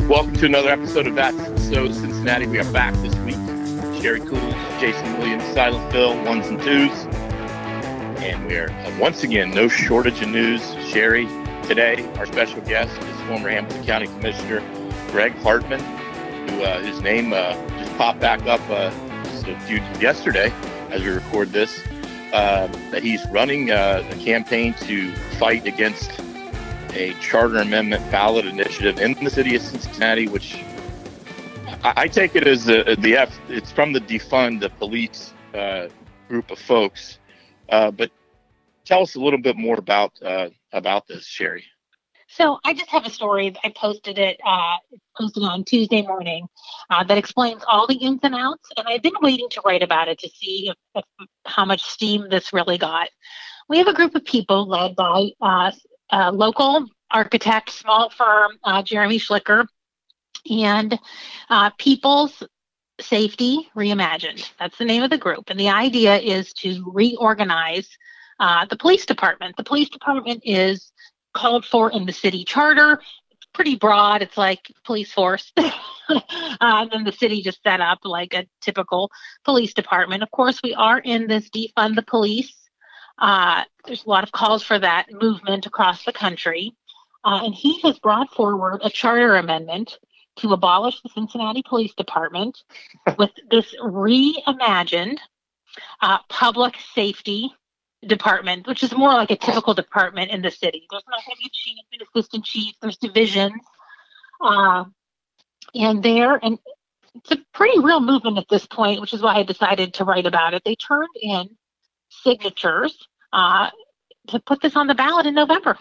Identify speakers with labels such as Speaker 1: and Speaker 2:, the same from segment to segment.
Speaker 1: Welcome to another episode of That's So Cincinnati. We are back this week. Sherry Cool, Jason Williams, Silent Phil, ones and twos. And we are once again, no shortage of news. Sherry, today our special guest is former Hamilton County Commissioner Greg Hartman, who his name just popped back up yesterday as we record this, that he's running a campaign to fight against a charter amendment ballot initiative in the city of Cincinnati, which I take it as it's from the Defund the Police group of folks. But tell us a little bit more about this, Sherry.
Speaker 2: So I just have a story. I posted on Tuesday morning that explains all the ins and outs. And I've been waiting to write about it to see how much steam this really got. We have a group of people led by local architect, small firm, Jeremy Schlicker, and People's Safety Reimagined. That's the name of the group. And the idea is to reorganize the police department. The police department is called for in the city charter. It's pretty broad. It's like police force. And then the city just set up like a typical police department. Of course, we are in this defund the police. There's a lot of calls for that movement across the country. And he has brought forward a charter amendment to abolish the Cincinnati Police Department with this reimagined public safety department, which is more like a typical department in the city. There's not going to be a chief and assistant chief. There's divisions. And it's a pretty real movement at this point, which is why I decided to write about it. They turned in signatures to put this on the ballot in November.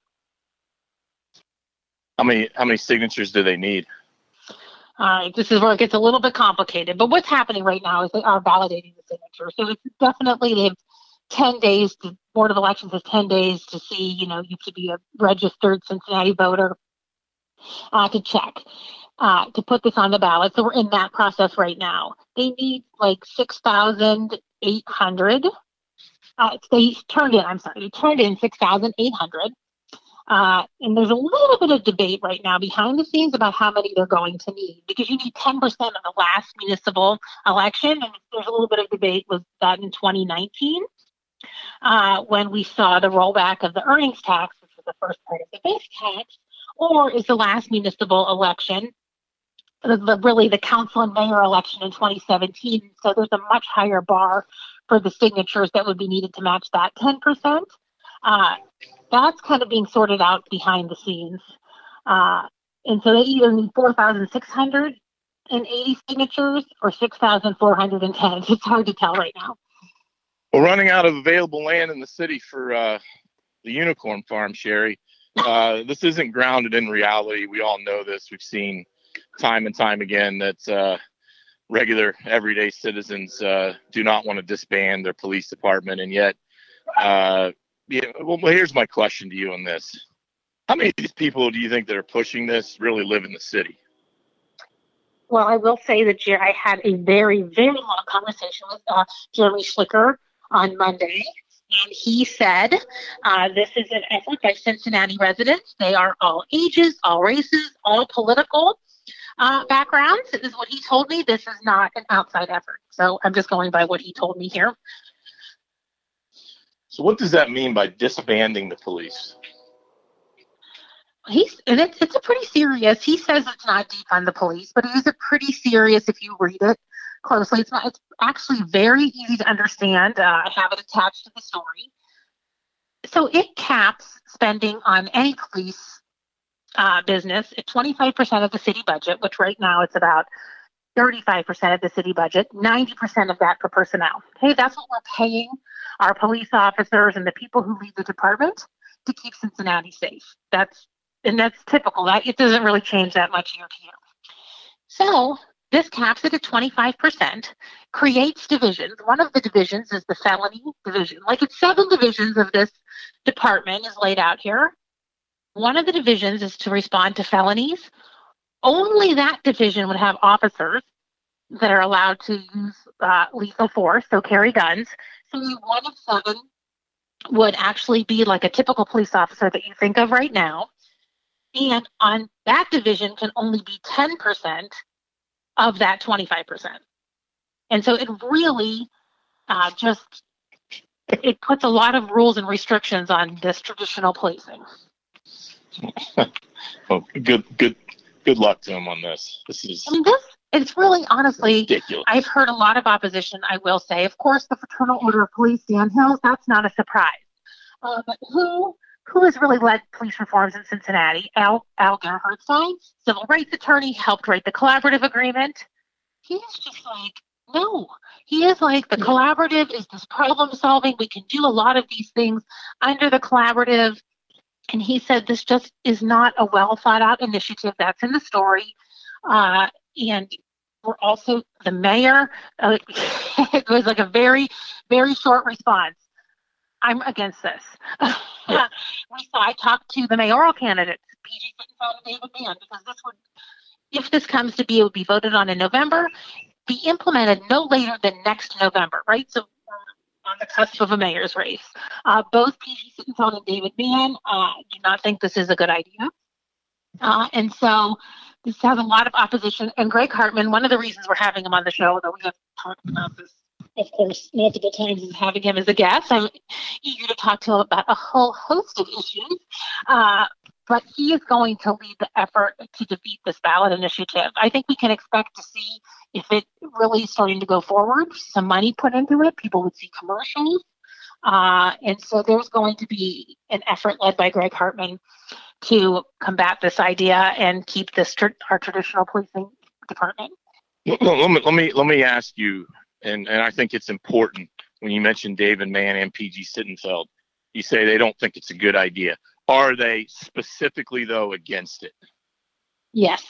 Speaker 1: How many signatures do they need?
Speaker 2: All right, this is where it gets a little bit complicated. But what's happening right now is they are validating the signatures. So it's definitely, they have 10 days. The Board of Elections has 10 days to see, you have to be a registered Cincinnati voter to check, to put this on the ballot. So we're in that process right now. They need like 6,800. They turned in 6,800. And there's a little bit of debate right now behind the scenes about how many they're going to need, because you need 10% of the last municipal election. And there's a little bit of debate with that in 2019, when we saw the rollback of the earnings tax, which was the first part of the base tax, or is the last municipal election really the council and mayor election in 2017. So there's a much higher bar for the signatures that would be needed to match that 10%. That's kind of being sorted out behind the scenes. And so they either need 4,680 signatures or 6,410. It's hard to tell right now.
Speaker 1: We're running out of available land in the city for the unicorn farm, Sherry. This isn't grounded in reality. We all know this. We've seen time and time again that regular, everyday citizens do not want to disband their police department. And yet, here's my question to you on this. How many of these people do you think that are pushing this really live in the city?
Speaker 2: Well, I will say that I had a very, very long conversation with Jeremy Schlicker on Monday. And he said, this is an effort by Cincinnati residents. They are all ages, all races, all political backgrounds. This is what he told me. This is not an outside effort. So I'm just going by what he told me here.
Speaker 1: So what does that mean by disbanding the police?
Speaker 2: It's a pretty serious. He says it's not defund the police, but it is a pretty serious if you read it closely. It's actually very easy to understand. I have it attached to the story. So it caps spending on any police business at 25% of the city budget, which right now it's about 35% of the city budget, 90% of that for personnel. Okay, that's what we're paying our police officers and the people who lead the department to keep Cincinnati safe. That's typical. It doesn't really change that much year to year. So this caps it at 25%, creates divisions. One of the divisions is the felony division. Like it's 7 divisions of this department is laid out here. One of the divisions is to respond to felonies. Only that division would have officers that are allowed to use lethal force, so carry guns. So one of 7 would actually be like a typical police officer that you think of right now. And on that division can only be 10% of that 25%. And so it really it puts a lot of rules and restrictions on this traditional policing.
Speaker 1: Well, good luck to him on this.
Speaker 2: It's really, honestly,
Speaker 1: ridiculous.
Speaker 2: I've heard a lot of opposition, I will say. Of course, the Fraternal Order of Police, Dan Hills, that's not a surprise. But who has really led police reforms in Cincinnati? Al Gerhardstein, civil rights attorney, helped write the collaborative agreement. He's just like, no. He is like, the collaborative is this problem solving. We can do a lot of these things under the collaborative. And he said this just is not a well thought out initiative. That's in the story. And we're also, the mayor, it was like a very, very short response. I'm against this.
Speaker 1: Yeah.
Speaker 2: I talked to the mayoral candidates, P.G. Sittenfeld and David Mann, because this would, if this comes to be, it would be voted on in November, be implemented no later than next November, right? So on the cusp of a mayor's race. Both P.G. Sittenfeld and David Mann do not think this is a good idea. And so this has a lot of opposition. And Greg Hartman, one of the reasons we're having him on the show, though we have talked about this, of course, multiple times, is having him as a guest. I'm eager to talk to him about a whole host of issues. But he is going to lead the effort to defeat this ballot initiative. I think we can expect to see, if it really is starting to go forward, some money put into it. People would see commercials. And so there's going to be an effort led by Greg Hartman to combat this idea and keep this our traditional policing department.
Speaker 1: Let me ask you, and I think it's important when you mention David Mann and P.G. Sittenfeld, you say they don't think it's a good idea. Are they specifically, though, against it?
Speaker 2: Yes.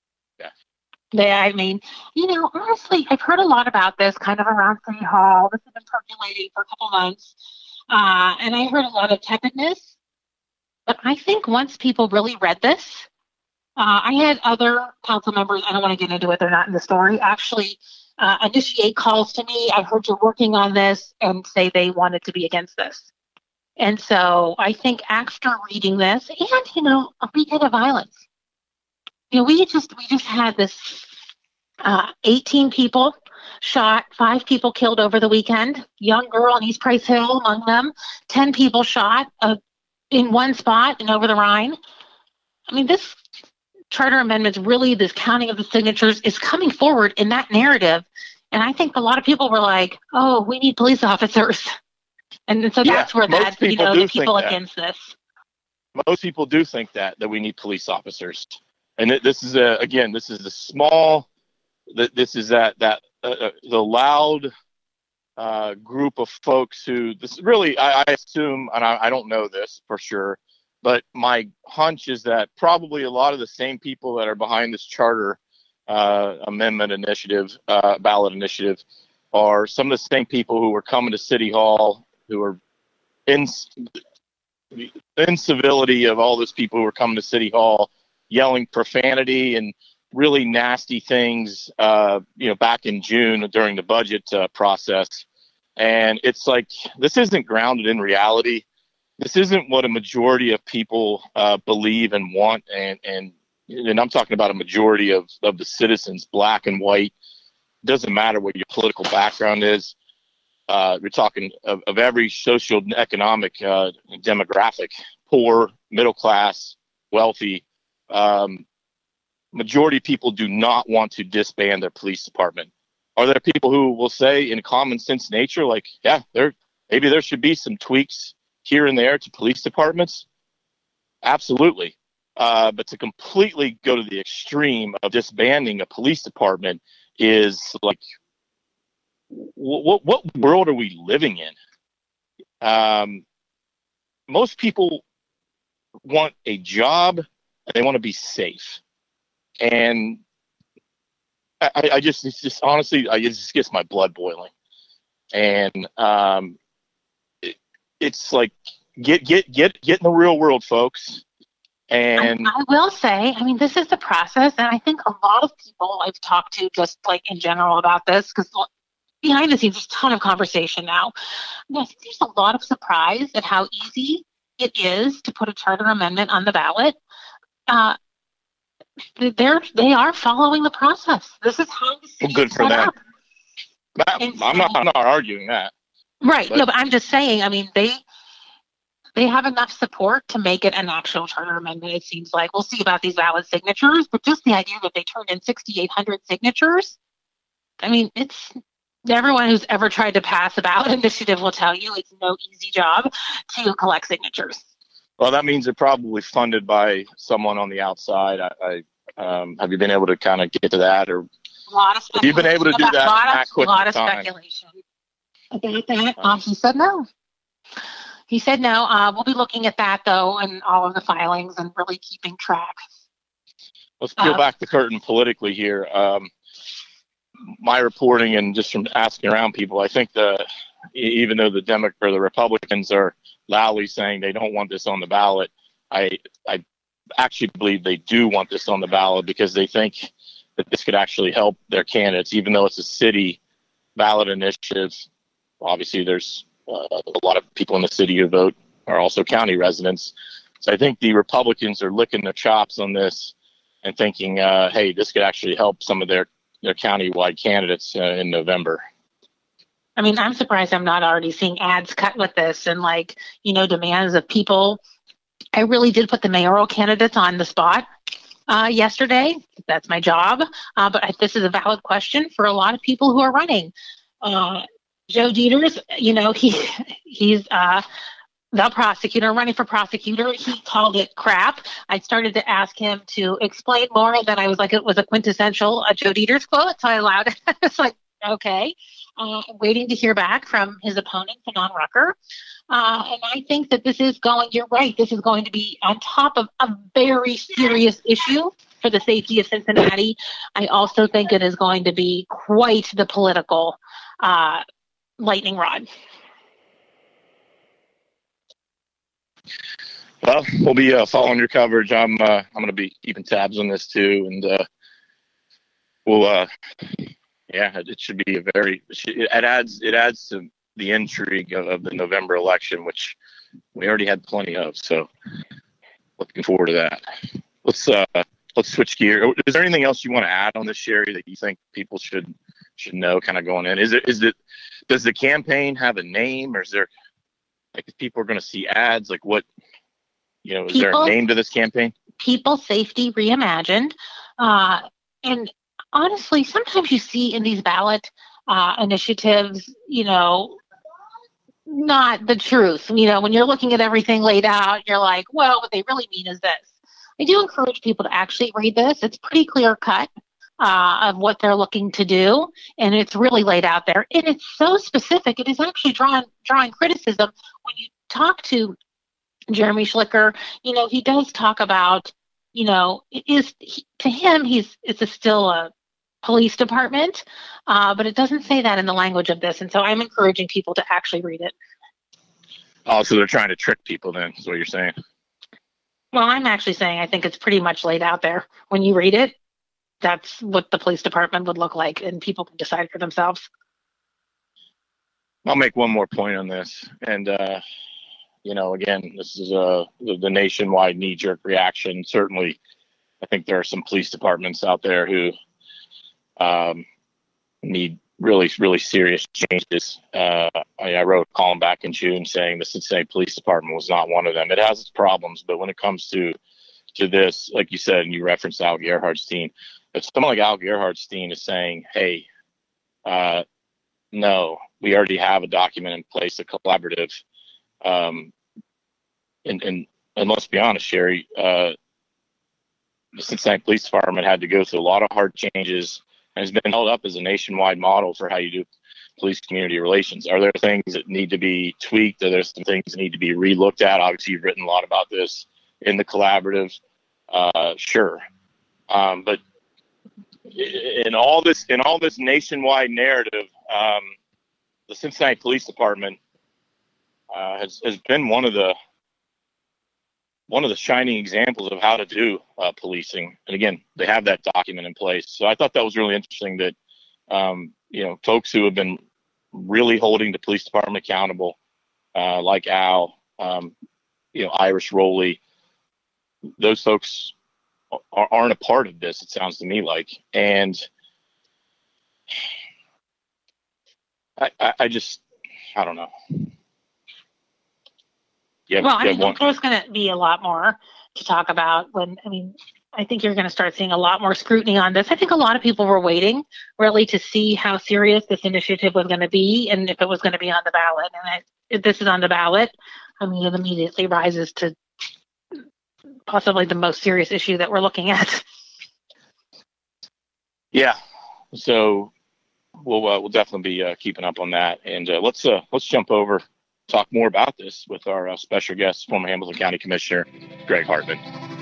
Speaker 1: Yeah.
Speaker 2: Honestly, I've heard a lot about this kind of around City Hall. This has been percolating for a couple months. And I heard a lot of tepidness. But I think once people really read this, I had other council members, I don't want to get into it, they're not in the story, actually initiate calls to me. I heard you're working on this, and say they wanted to be against this. And so I think after reading this, and, a weekend of violence, we just had this 18 people shot, 5 people killed over the weekend, young girl in East Price Hill among them, 10 people shot in one spot and over the Rhine. I mean, this charter amendment, really, this counting of the signatures is coming forward in that narrative. And I think a lot of people were like, oh, we need police officers. And so that's where the people against this.
Speaker 1: Most people do think that we need police officers. And this is the small, this is the loud group of folks who, this really, I assume, and I don't know this for sure, but my hunch is that probably a lot of the same people that are behind this charter amendment initiative, ballot initiative, are some of the same people who were coming to City Hall, who are incivility of all those people who were coming to City Hall, yelling profanity and really nasty things, back in June during the budget process. And it's like, this isn't grounded in reality. This isn't what a majority of people believe and want. And I'm talking about a majority of the citizens, black and white. Doesn't matter what your political background is. We're talking of every socioeconomic demographic, poor, middle class, wealthy. Majority of people do not want to disband their police department. Are there people who will say in common sense nature, like, yeah, maybe there should be some tweaks here and there to police departments? Absolutely. But to completely go to the extreme of disbanding a police department is like, what world are we living in? Most people want a job and they want to be safe. And it just gets my blood boiling. And it's like, get in the real world, folks. And
Speaker 2: I will say, this is the process. And I think a lot of people I've talked to, just like in general about this, because behind the scenes, there's a ton of conversation now. And I think there's a lot of surprise at how easy it is to put a charter amendment on the ballot. uh, they are following the process. This is how the city
Speaker 1: good
Speaker 2: is
Speaker 1: for
Speaker 2: set
Speaker 1: them.
Speaker 2: up. And
Speaker 1: I'm
Speaker 2: so,
Speaker 1: not arguing that,
Speaker 2: right.
Speaker 1: but
Speaker 2: No, but I'm just saying, I mean, they have enough support to make it an actual charter amendment. It seems like we'll see about these valid signatures, but just the idea that they turned in 6,800 signatures. I mean, it's everyone who's ever tried to pass a ballot initiative will tell you it's no easy job to collect signatures.
Speaker 1: well, that means they're probably funded by someone on the outside. Have you been able to kind of get to that, or
Speaker 2: A lot of
Speaker 1: have you been able to do that in that quick
Speaker 2: lot of
Speaker 1: time?
Speaker 2: speculation about that. He said no. He said no. We'll be looking at that though, and all of the filings, and really keeping track.
Speaker 1: Let's peel back the curtain politically here. My reporting and just from asking around people, I think even though the Republicans are loudly saying they don't want this on the ballot, I actually believe they do want this on the ballot because they think that this could actually help their candidates, even though it's a city ballot initiative. Obviously, there's a lot of people in the city who vote are also county residents. So I think the Republicans are licking their chops on this and thinking, hey, this could actually help some of their county-wide candidates in November.
Speaker 2: I mean, I'm surprised I'm not already seeing ads cut with this and demands of people. I really did put the mayoral candidates on the spot yesterday. That's my job. But this is a valid question for a lot of people who are running. Joe Dieters, he's the prosecutor, running for prosecutor. He called it crap. I started to ask him to explain more, and then I was like, it was a quintessential Joe Dieters quote, so I allowed it. It's like, okay. I'm waiting to hear back from his opponent, Fanon Rucker. And I think that you're right, this is going to be on top of a very serious issue for the safety of Cincinnati. I also think it is going to be quite the political lightning rod.
Speaker 1: Well, we'll be following your coverage. I'm going to be keeping tabs on this too, and we'll it should be it adds to the intrigue of the November election, which we already had plenty of. So looking forward to that. Let's switch gear. Is there anything else you want to add on this, Sherry, that you think people should know kind of going in? Does the campaign have a name, or is there, like, if people are going to see ads, like what, is there a name to this campaign?
Speaker 2: People Safety Reimagined. And honestly, sometimes you see in these ballot initiatives, not the truth. When you're looking at everything laid out, you're like, well, what they really mean is this. I do encourage people to actually read this. It's pretty clear cut of what they're looking to do, and it's really laid out there. And it's so specific. It is actually drawing criticism. When you talk to Jeremy Schlicker, he does talk about, to him, it's still a police department, but it doesn't say that in the language of this. And so I'm encouraging people to actually read it.
Speaker 1: Oh, so they're trying to trick people then, is what you're saying?
Speaker 2: Well, I'm actually saying I think it's pretty much laid out there. When you read it, that's what the police department would look like, and people can decide for themselves.
Speaker 1: I'll make one more point on this. And, again, this is the nationwide knee-jerk reaction. Certainly, I think there are some police departments out there who need really, really serious changes. I wrote a column back in June saying the Cincinnati Police Department was not one of them. It has its problems, but when it comes to this, like you said, and you referenced Al Gerhardstein, if someone like Al Gerhardstein is saying, hey, no, we already have a document in place, a collaborative, and let's be honest, Sherry, the Cincinnati Police Department had to go through a lot of hard changes and has been held up as a nationwide model for how you do police community relations. Are there things that need to be tweaked? Are there some things that need to be re-looked at? Obviously, you've written a lot about this in the collaborative. Sure. But in all this nationwide narrative, the Cincinnati Police Department has been one of the shining examples of how to do policing. And again, they have that document in place. So I thought that was really interesting that, folks who have been really holding the police department accountable, like Al, Irish Rowley, those folks aren't a part of this. It sounds to me like, and I just I don't know.
Speaker 2: Well, I think there's going to be a lot more to talk about I think you're going to start seeing a lot more scrutiny on this. I think a lot of people were waiting really to see how serious this initiative was going to be and if it was going to be on the ballot. And if this is on the ballot, it immediately rises to possibly the most serious issue that we're looking at.
Speaker 1: Yeah. So we'll definitely be keeping up on that. And let's jump over, talk more about this with our special guest, former Hamilton County Commissioner Greg Hartman.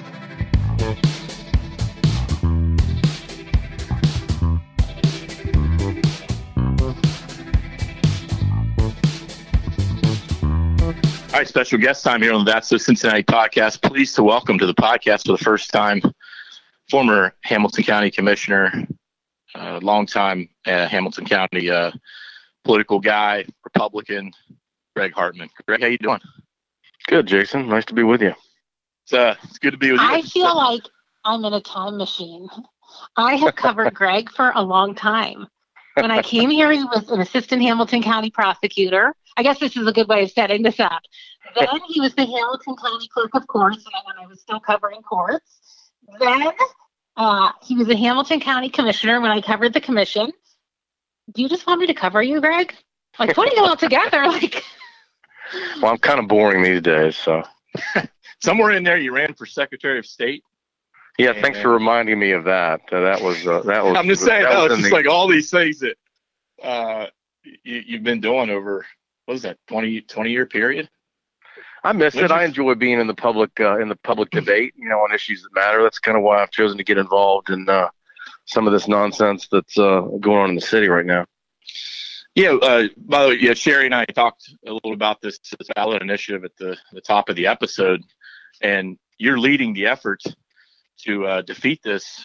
Speaker 1: All right, special guest time here on the That's So Cincinnati podcast. Pleased to welcome to the podcast for the first time former Hamilton County Commissioner, longtime Hamilton County political guy, Republican, Greg Hartman. Greg, how you doing?
Speaker 3: Good, Jason. Nice to be with you.
Speaker 1: It's good to be with you.
Speaker 2: I feel like I'm in a time machine. I have covered Greg for a long time. When I came here, he was an assistant Hamilton County prosecutor. I guess this is a good way of setting this up. Then he was the Hamilton County Clerk of Courts when I was still covering courts. Then he was a Hamilton County Commissioner when I covered the commission. Do you just want me to cover you, Greg? Like, putting it all together, like...
Speaker 3: Well, I'm kind of boring these days, so...
Speaker 1: Somewhere in there, you ran for Secretary of State.
Speaker 3: Yeah, thanks for reminding me of that. That was.
Speaker 1: I'm just saying, it's just like all these things that you've been doing over, what is that, 20-year period?
Speaker 3: I miss it. I enjoy being in the public debate, on issues that matter. That's kind of why I've chosen to get involved in some of this nonsense that's going on in the city right now.
Speaker 1: Yeah. By the way, Sherry and I talked a little about this ballot initiative at the top of the episode, and you're leading the effort to defeat this.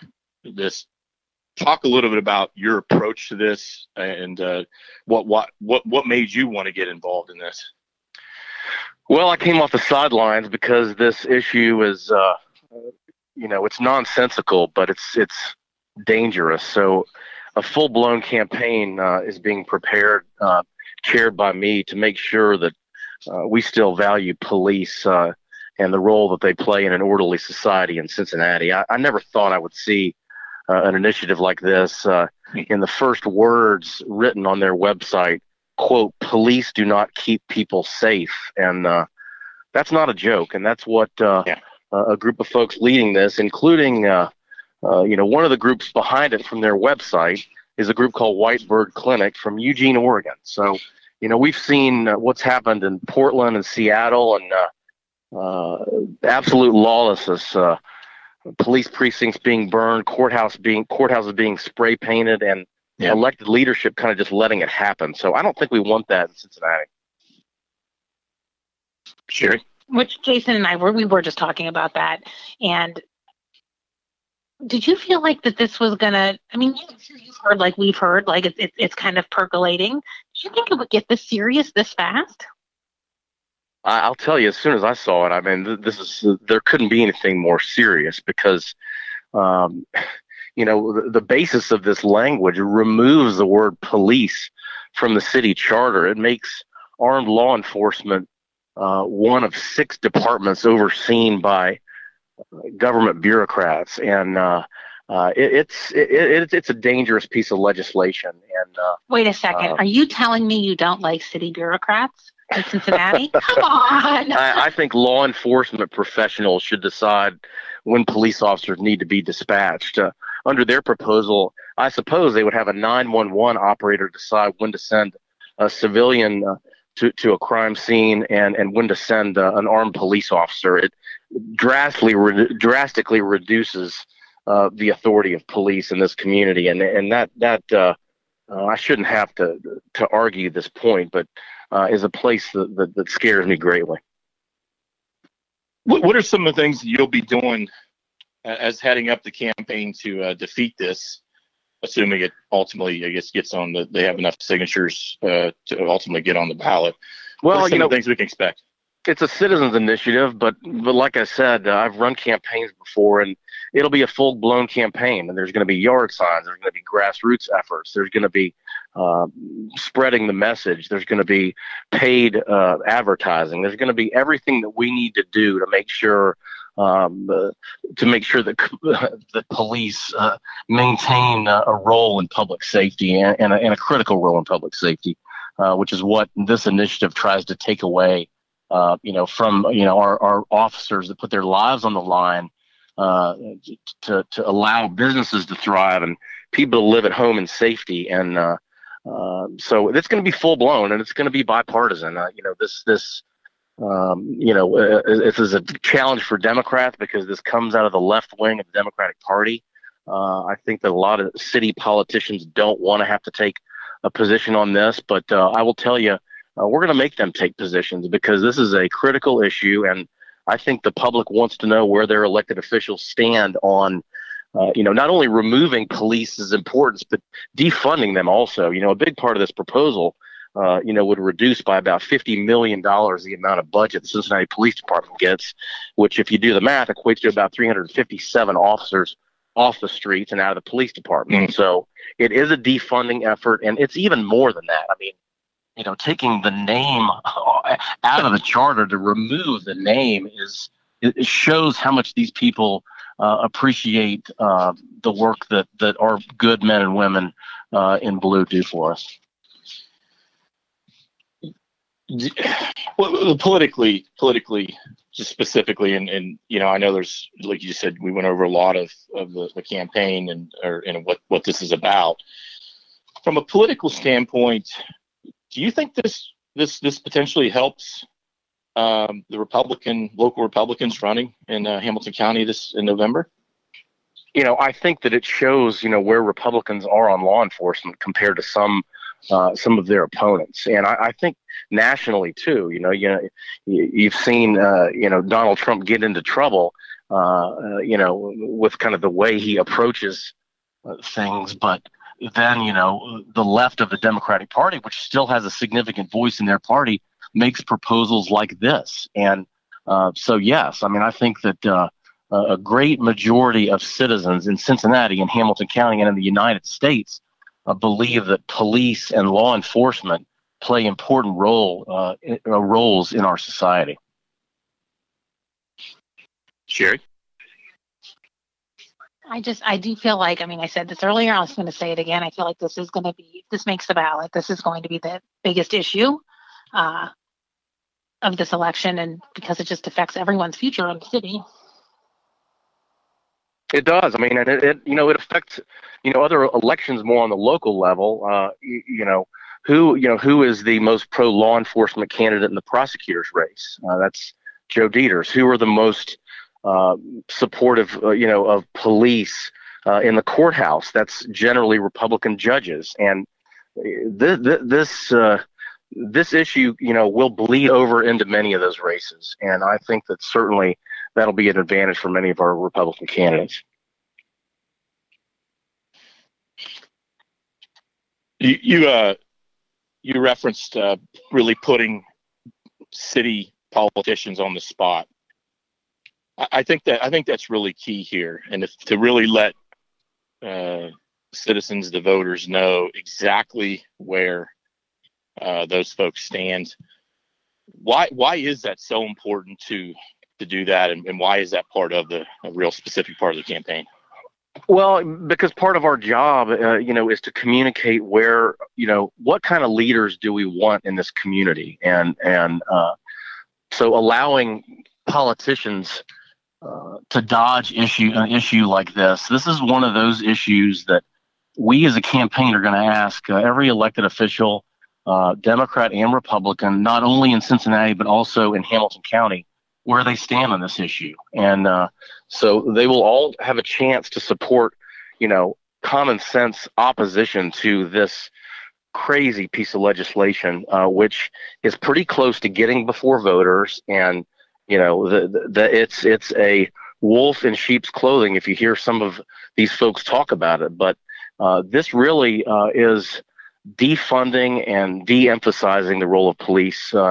Speaker 1: Talk a little bit about your approach to this and what made you want to get involved in this.
Speaker 3: Well, I came off the sidelines because this issue is, it's nonsensical, but it's dangerous. So a full-blown campaign is being prepared, chaired by me, to make sure that we still value police and the role that they play in an orderly society in Cincinnati. I never thought I would see an initiative like this in the first words written on their website, quote, "Police do not keep people safe." And that's not a joke. And that's what a group of folks leading this, including, one of the groups behind it from their website is a group called White Bird Clinic from Eugene, Oregon. So, we've seen what's happened in Portland and Seattle and absolute lawlessness, police precincts being burned, courthouses being spray painted, and elected leadership kind of just letting it happen. So I don't think we want that in Cincinnati.
Speaker 1: Sherry?
Speaker 2: Which Jason and I we were just talking about that. And did you feel like that this was gonna? You've heard like we've heard, like it's kind of percolating. Did you think it would get this serious this fast?
Speaker 3: I'll tell you, as soon as I saw it, there couldn't be anything more serious because, the basis of this language removes the word police from the city charter. It makes armed law enforcement one of 6 departments overseen by government bureaucrats, and it's a dangerous piece of legislation. And
Speaker 2: wait a second, are you telling me you don't like city bureaucrats in Cincinnati? Come on.
Speaker 3: I think law enforcement professionals should decide when police officers need to be dispatched. Under their proposal, I suppose they would have a 911 operator decide when to send a civilian to a crime scene and when to send an armed police officer. It drastically reduces the authority of police in this community, and that I shouldn't have to argue this point, but is a place that scares me greatly.
Speaker 1: What are some of the things that you'll be doing as heading up the campaign to defeat this, assuming it ultimately, I guess, gets on they have enough signatures to ultimately get on the ballot?
Speaker 3: Well,
Speaker 1: what are some of the things we can expect?
Speaker 3: It's a citizens initiative, but like I said, I've run campaigns before, and it'll be a full-blown campaign, and there's going to be yard signs, there's going to be grassroots efforts, there's going to be spreading the message, there's going to be paid advertising, there's going to be everything that we need to do to make sure that the police maintain a role in public safety and a critical role in public safety, which is what this initiative tries to take away, from our officers that put their lives on the line to allow businesses to thrive and people to live at home in safety. And so it's going to be full blown, and it's going to be bipartisan. This is a challenge for Democrats because this comes out of the left wing of the Democratic Party. I think that a lot of city politicians don't want to have to take a position on this, but I will tell you, we're going to make them take positions because this is a critical issue, and I think the public wants to know where their elected officials stand on, not only removing police's importance, but defunding them also. A big part of this proposal, would reduce by about $50 million the amount of budget the Cincinnati Police Department gets, which, if you do the math, equates to about 357 officers off the streets and out of the police department. So it is a defunding effort, and it's even more than that. I mean, taking the name out of the charter to remove the name it shows how much these people appreciate the work that our good men and women in blue do for us.
Speaker 1: Well, politically, just specifically, and I know there's, like you said, we went over a lot of the campaign and what this is about. From a political standpoint, do you think this potentially helps the local Republicans running in Hamilton County in November?
Speaker 3: I think that it shows, where Republicans are on law enforcement compared to some of their opponents. And I think nationally too, you've seen, Donald Trump get into trouble, with kind of the way he approaches things. But then, the left of the Democratic Party, which still has a significant voice in their party, makes proposals like this. And so, yes, I mean, I think that a great majority of citizens in Cincinnati and Hamilton County and in the United States believe that police and law enforcement play important roles in our society.
Speaker 1: Sherry?
Speaker 2: I do feel like, I said this earlier, I was going to say it again. I feel like this makes the ballot. This is going to be the biggest issue of this election, and because it just affects everyone's future in the city.
Speaker 3: It does. I mean, and it affects, other elections more on the local level. Who is the most pro law enforcement candidate in the prosecutor's race? That's Joe Deters. Who are the most supportive, of police in the courthouse? That's generally Republican judges. And this issue, will bleed over into many of those races. And I think that certainly that'll be an advantage for many of our Republican candidates.
Speaker 1: You referenced really putting city politicians on the spot. I think that's really key here, and to really let citizens, the voters, know exactly where those folks stand. Why is that so important to do that, and why is that part of a real specific part of the campaign?
Speaker 3: Well, because part of our job, is to communicate where, what kind of leaders do we want in this community, and so allowing politicians to dodge an issue like this. This is one of those issues that we as a campaign are going to ask every elected official, Democrat and Republican, not only in Cincinnati but also in Hamilton County, where they stand on this issue. And so they will all have a chance to support, common sense opposition to this crazy piece of legislation, which is pretty close to getting before voters. And, it's a wolf in sheep's clothing if you hear some of these folks talk about it. But this really is defunding and de-emphasizing the role of police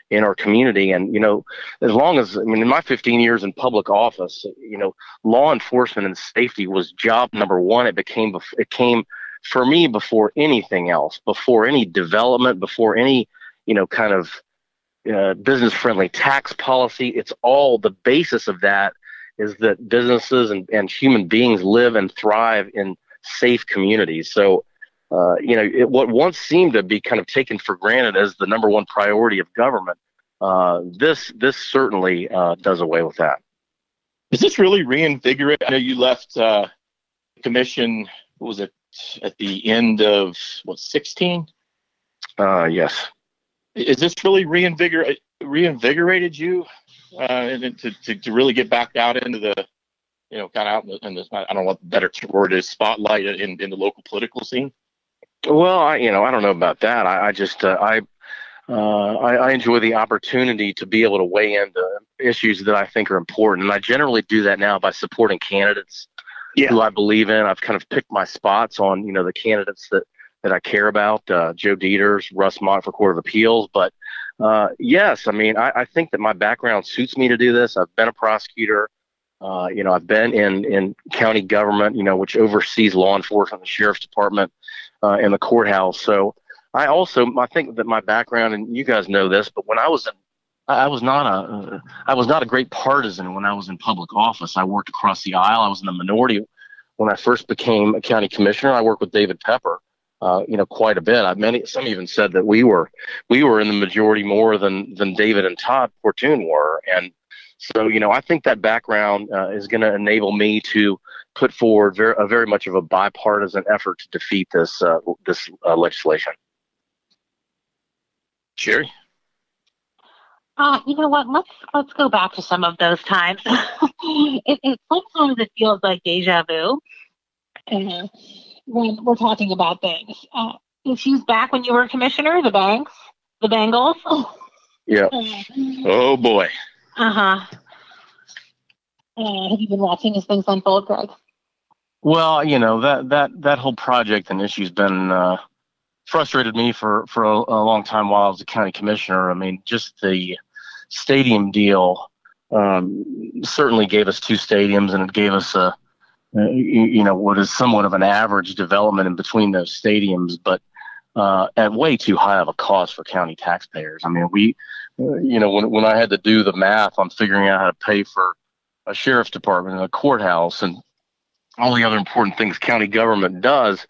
Speaker 3: in our community. And, as long as, in my 15 years in public office, law enforcement and safety was job number one. It came for me before anything else, before any development, before any, kind of business friendly tax policy. It's all the basis of that is that businesses and human beings live and thrive in safe communities. So, what once seemed to be kind of taken for granted as the number one priority of government, this certainly does away with that.
Speaker 1: Does this really reinvigorate? I know you left the commission, what was it, at the end of, 16?
Speaker 3: Yes.
Speaker 1: Is this really reinvigorated you and to really get back out into the, kind of out in the, I don't know what the better word is, spotlight in the local political scene?
Speaker 3: Well, I don't know about that. I just I enjoy the opportunity to be able to weigh into issues that I think are important, and I generally do that now by supporting candidates who I believe in. I've kind of picked my spots on the candidates that I care about. Joe Deters, Russ Mott for Court of Appeals, but yes, I think that my background suits me to do this. I've been a prosecutor. I've been in county government, which oversees law enforcement, the sheriff's department, and the courthouse. So I think that my background, and you guys know this, but when I was not a great partisan when I was in public office. I worked across the aisle. I was in the minority when I first became a county commissioner. I worked with David Pepper, quite a bit. Some even said that we were in the majority more than David and Todd Portune were. And so, I think that background is going to enable me to put forward very much of a bipartisan effort to defeat this legislation.
Speaker 1: Sherry?
Speaker 2: You know what? Let's go back to some of those times. It sometimes it feels like deja vu when we're talking about things. Issues back when you were a commissioner, the Bengals.
Speaker 3: Yeah.
Speaker 1: Oh boy.
Speaker 2: Uh-huh. Have you been watching as things unfold, Greg?
Speaker 3: Well, that whole project and issue's been frustrated me for a long time while I was a county commissioner. Just the stadium deal certainly gave us two stadiums, and it gave us what is somewhat of an average development in between those stadiums, but at way too high of a cost for county taxpayers. When I had to do the math on figuring out how to pay for a sheriff's department and a courthouse and all the other important things county government does,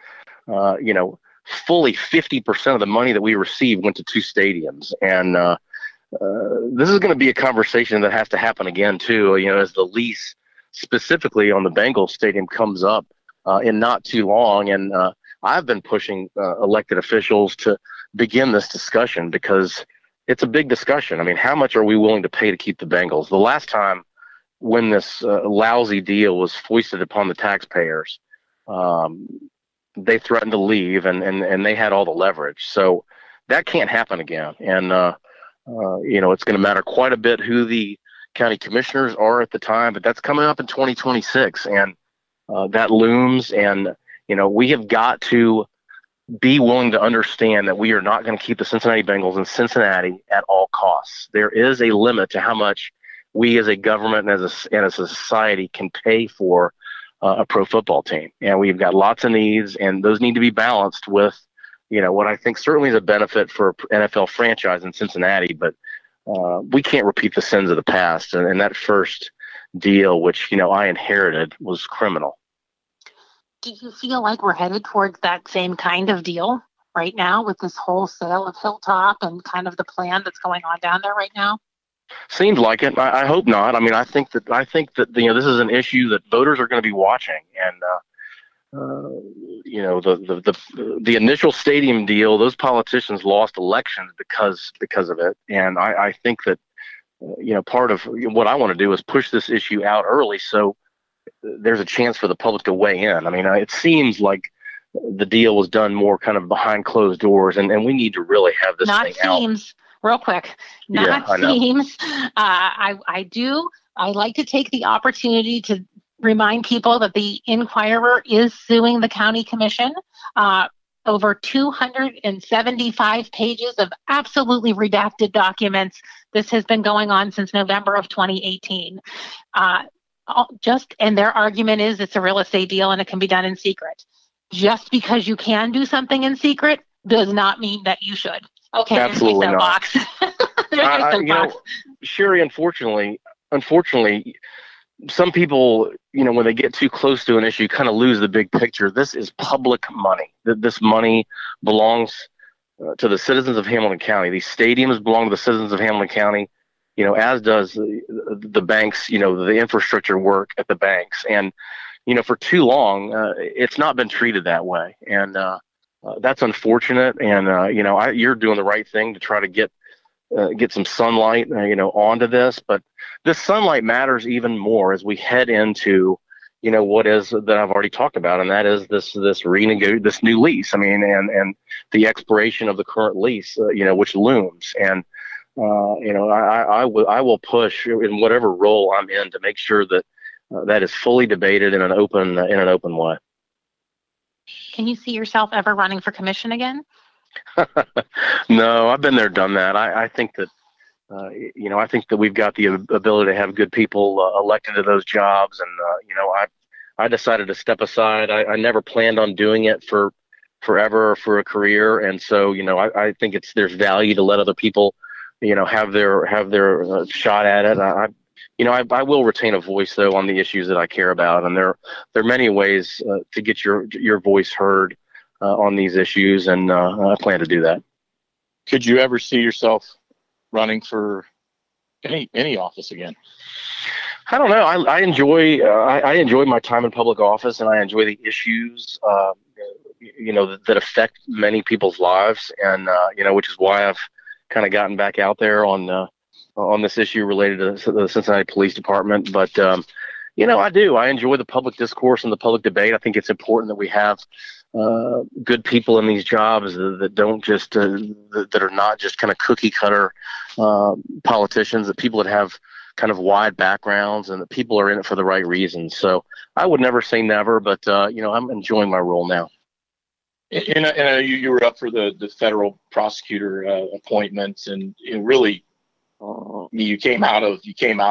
Speaker 3: fully 50% of the money that we received went to two stadiums. And this is going to be a conversation that has to happen again, too, as the lease specifically on the Bengals stadium comes up in not too long. And I've been pushing elected officials to begin this discussion because it's a big discussion. How much are we willing to pay to keep the Bengals? The last time when this lousy deal was foisted upon the taxpayers, they threatened to leave and they had all the leverage. So that can't happen again. And, it's going to matter quite a bit who the county commissioners are at the time, but that's coming up in 2026 and that looms. And, we have got to be willing to understand that we are not going to keep the Cincinnati Bengals in Cincinnati at all costs. There is a limit to how much we as a government and as a society can pay for a pro football team. And we've got lots of needs, and those need to be balanced with, what I think certainly is a benefit for NFL franchise in Cincinnati, but we can't repeat the sins of the past. And that first deal, which, I inherited, was criminal.
Speaker 2: Do you feel like we're headed towards that same kind of deal right now with this whole sale of Hilltop and kind of the plan that's going on down there right now?
Speaker 3: Seems like it. I hope not. I think that this is an issue that voters are going to be watching, and the initial stadium deal, those politicians lost elections because of it, and I think that part of what I want to do is push this issue out early so there's a chance for the public to weigh in. It seems like the deal was done more kind of behind closed doors, and we need to really have this thing out.
Speaker 2: Real quick, seems. I like to take the opportunity to remind people that the Inquirer is suing the county commission over 275 pages of absolutely redacted documents. This has been going on since November of 2018. And their argument is it's a real estate deal and it can be done in secret. Just because you can do something in secret does not mean that you should. Okay,
Speaker 3: absolutely
Speaker 2: there's my soapbox.
Speaker 3: Box. Sherry, unfortunately, some people, when they get too close to an issue, kind of lose the big picture. This is public money. This money belongs to the citizens of Hamilton County. These stadiums belong to the citizens of Hamilton County, as does the banks, the infrastructure work at the banks. And, for too long, it's not been treated that way. And that's unfortunate. And, you're doing the right thing to try to get some sunlight, onto this. But this sunlight matters even more as we head into, what is that I've already talked about, and that is this new lease. I mean, and the expiration of the current lease, which looms. And I will push in whatever role I'm in to make sure that that is fully debated in an open way.
Speaker 2: Can you see yourself ever running for commission again?
Speaker 3: No, I've been there, done that. I think that, I think that we've got the ability to have good people elected to those jobs. And, I decided to step aside. I never planned on doing it for forever or for a career. And so, I think there's value to let other people, have their shot at it. I will retain a voice though on the issues that I care about. And there are many ways to get your voice heard on these issues, and I plan to do that.
Speaker 1: Could you ever see yourself running for any office again?
Speaker 3: I don't know. I enjoy my time in public office, and I enjoy the issues that affect many people's lives, and which is why I've kind of gotten back out there on this issue related to the Cincinnati Police Department. But I enjoy the public discourse and the public debate. I think it's important that we have good people in these jobs that don't just that are not just kind of cookie cutter politicians, that people that have kind of wide backgrounds and that people are in it for the right reasons. So I would never say never, but I'm enjoying my role now.
Speaker 1: And you were up for the federal prosecutor appointments, and really you came out of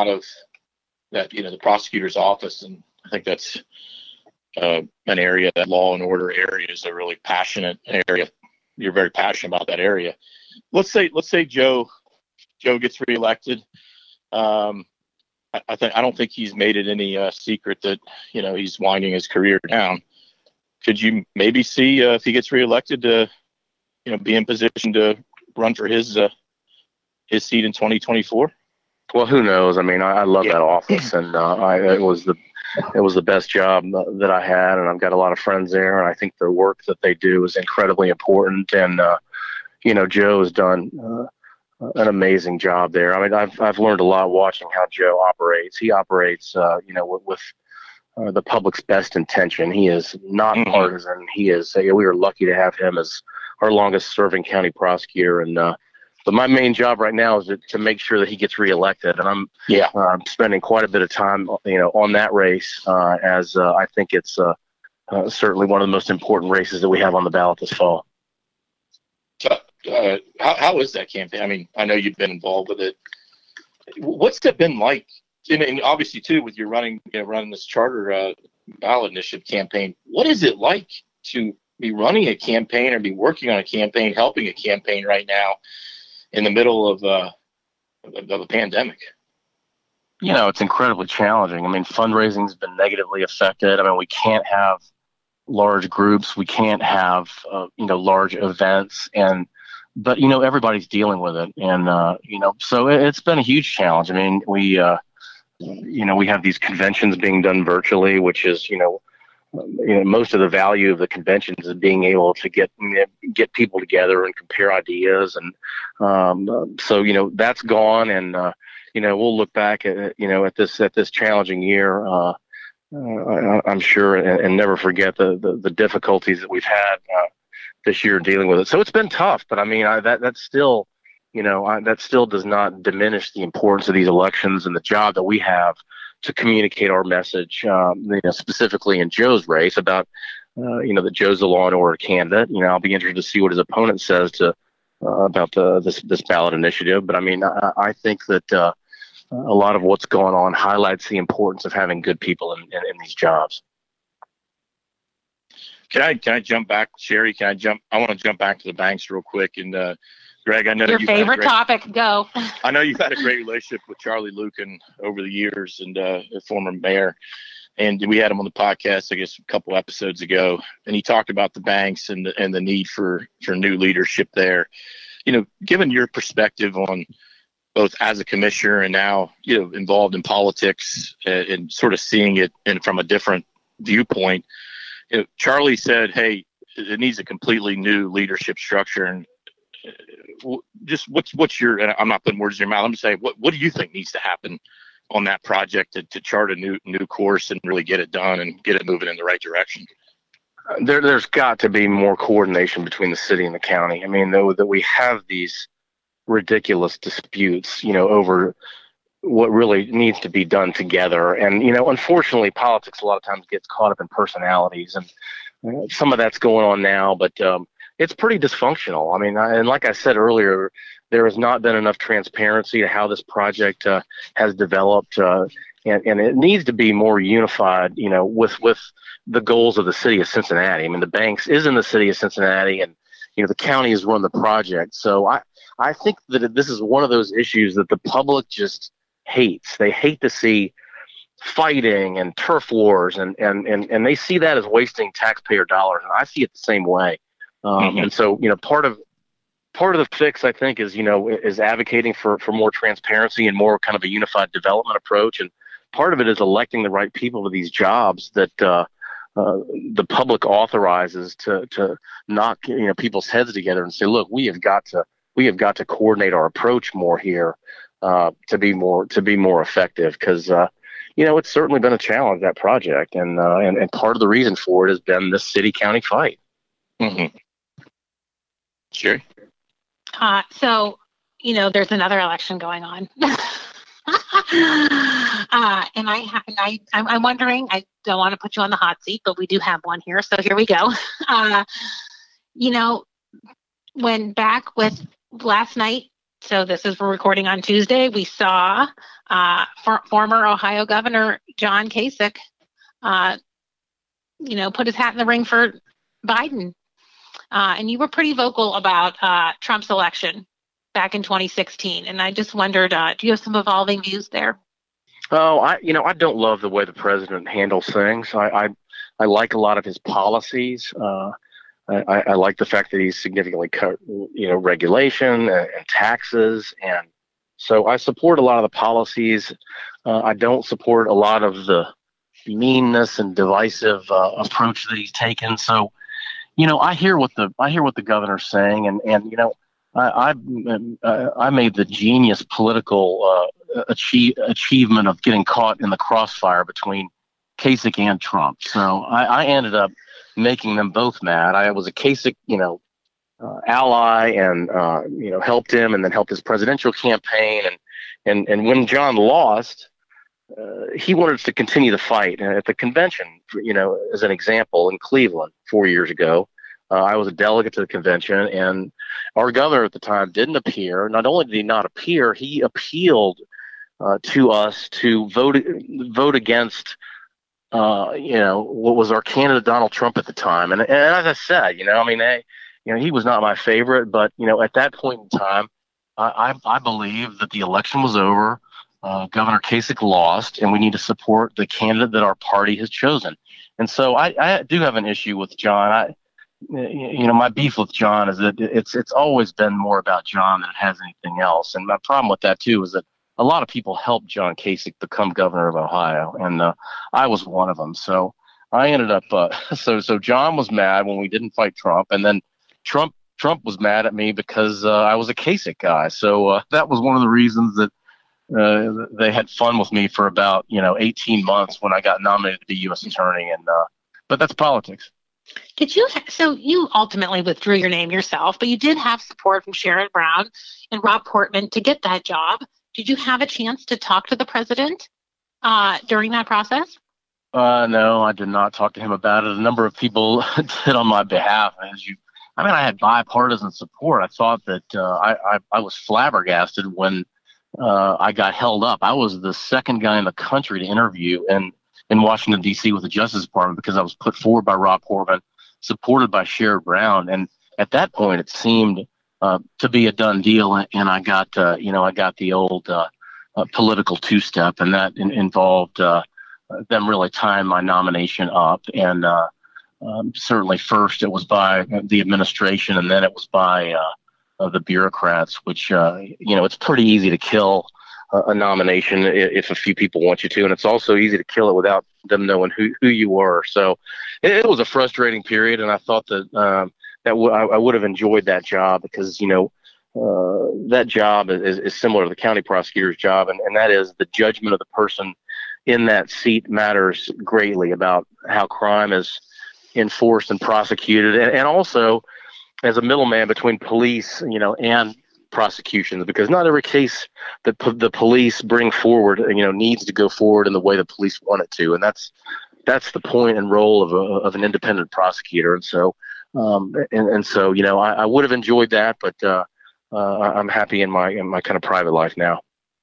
Speaker 1: that, the prosecutor's office, and I think that's an area, that law and order area is a really passionate area. You're very passionate about that area. Let's say Joe gets reelected. I don't think he's made it any secret that he's winding his career down. Could you maybe see if he gets reelected to be in position to run for his seat in 2024?
Speaker 3: Well, who knows? I mean, I love that office, and it was the best job that I had, and I've got a lot of friends there, and I think the work that they do is incredibly important. And Joe has done an amazing job there. I mean, I've learned a lot watching how Joe operates. He operates, with the public's best intention. He is not partisan. He is. We are lucky to have him as our longest serving county prosecutor, and but my main job right now is to make sure that he gets reelected, and I'm spending quite a bit of time, on that race, as I think it's certainly one of the most important races that we have on the ballot this fall.
Speaker 1: How is that campaign? I mean, I know you've been involved with it. What's that been like? And obviously, too, with your running this charter ballot initiative campaign, what is it like to be running a campaign or be working on a campaign, helping a campaign right now in the middle of a pandemic?
Speaker 3: It's incredibly challenging. I mean, fundraising's been negatively affected. I mean, we can't have large groups. We can't have, large events. But everybody's dealing with it. And, so it's been a huge challenge. I mean, we have these conventions being done virtually, which is, most of the value of the conventions is being able to get people together and compare ideas. And so, that's gone. And, we'll look back at this challenging year, I'm sure, and never forget the difficulties that we've had this year dealing with it. So it's been tough, but I mean, that still does not diminish the importance of these elections and the job that we have to communicate our message, specifically in Joe's race about, that Joe's a law and order candidate. I'll be interested to see what his opponent says about this ballot initiative. But I mean, I think that a lot of what's going on highlights the importance of having good people in these jobs.
Speaker 1: Can I jump back, Sherry? I want to jump back to the banks real quick. And Greg, I know
Speaker 2: your favorite topic. Go.
Speaker 1: I know you've had a great relationship with Charlie Luken over the years, and the former mayor. And we had him on the podcast, I guess, a couple episodes ago, and he talked about the banks and the need for new leadership there. Given your perspective on both as a commissioner and now involved in politics and sort of seeing it from a different viewpoint. Charlie said, "Hey, it needs a completely new leadership structure." And just what's your? And I'm not putting words in your mouth. I'm just saying, what do you think needs to happen on that project to chart a new course and really get it done and get it moving in the right direction?
Speaker 3: There's got to be more coordination between the city and the county. I mean, though, that we have these ridiculous disputes, over what really needs to be done together. And, unfortunately, politics a lot of times gets caught up in personalities, and some of that's going on now, but it's pretty dysfunctional. I mean, and like I said earlier, there has not been enough transparency to how this project has developed, and it needs to be more unified, with the goals of the city of Cincinnati. I mean, the banks is in the city of Cincinnati, and, the county has run the project. So I think that this is one of those issues that the public just hates. They hate to see fighting and turf wars, and they see that as wasting taxpayer dollars. And I see it the same way. And so, part of the fix, I think, is advocating for more transparency and more kind of a unified development approach. And part of it is electing the right people to these jobs that the public authorizes to knock people's heads together and say, look, we have got to coordinate our approach more here to be more effective, because it's certainly been a challenge, that project, and part of the reason for it has been this city-county fight.
Speaker 1: Mm-hmm. Sure.
Speaker 2: So, there's another election going on. And I'm wondering, I don't want to put you on the hot seat, but we do have one here. So here we go. When back with last night, so we're recording on Tuesday, we saw former Ohio Governor John Kasich, put his hat in the ring for Biden. And you were pretty vocal about Trump's election back in 2016. And I just wondered, do you have some evolving views there?
Speaker 3: Oh, I don't love the way the president handles things. I like a lot of his policies. I like the fact that he's significantly cut, regulation and taxes. And so I support a lot of the policies. I don't support a lot of the meanness and divisive approach that he's taken. So, I hear what the governor's saying, and I made the genius political achievement of getting caught in the crossfire between Kasich and Trump. So I ended up making them both mad. I was a Kasich, ally, and helped him, and then helped his presidential campaign. And when John lost, he wanted us to continue the fight. And at the convention, as an example, in Cleveland 4 years ago, I was a delegate to the convention, and our governor at the time didn't appear. Not only did he not appear, he appealed to us to vote against, what was our candidate, Donald Trump, at the time. And as I said, he was not my favorite, but at that point in time, I believe that the election was over. Governor Kasich lost, and we need to support the candidate that our party has chosen. And so I do have an issue with John. My beef with John is that it's always been more about John than it has anything else. And my problem with that too is that a lot of people helped John Kasich become governor of Ohio, and I was one of them. So I ended up so John was mad when we didn't fight Trump, and then Trump was mad at me because I was a Kasich guy. So that was one of the reasons that they had fun with me for about 18 months when I got nominated to be U.S. attorney, and but that's politics.
Speaker 2: So you ultimately withdrew your name yourself, but you did have support from Sherrod Brown and Rob Portman to get that job. Did you have a chance to talk to the president during that process?
Speaker 3: No, I did not talk to him about it. A number of people did on my behalf. I had bipartisan support. I thought that I was flabbergasted when I got held up. I was the second guy in the country to interview in Washington, D.C. with the Justice Department because I was put forward by Rob Portman, supported by Sherrod Brown. And at that point, it seemed to be a done deal. And I got the old political two-step, and that involved them really tying my nomination up. And certainly first it was by the administration, and then it was by the bureaucrats, which, it's pretty easy to kill a nomination if a few people want you to. And it's also easy to kill it without them knowing who you are. So it was a frustrating period. And I thought that I would have enjoyed that job because, that job is similar to the county prosecutor's job. And that is the judgment of the person in that seat matters greatly about how crime is enforced and prosecuted. And also as a middleman between police, and prosecutions, because not every case that the police bring forward, needs to go forward in the way the police want it to. And that's the point and role of an independent prosecutor. And so, I would have enjoyed that, but I'm happy in my kind of private life now.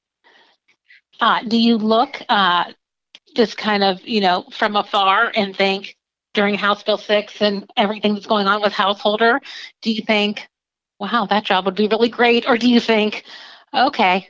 Speaker 2: Do you look just kind of, from afar and think during House Bill 6 and everything that's going on with Householder, do you think, wow, that job would be really great? Or do you think, okay.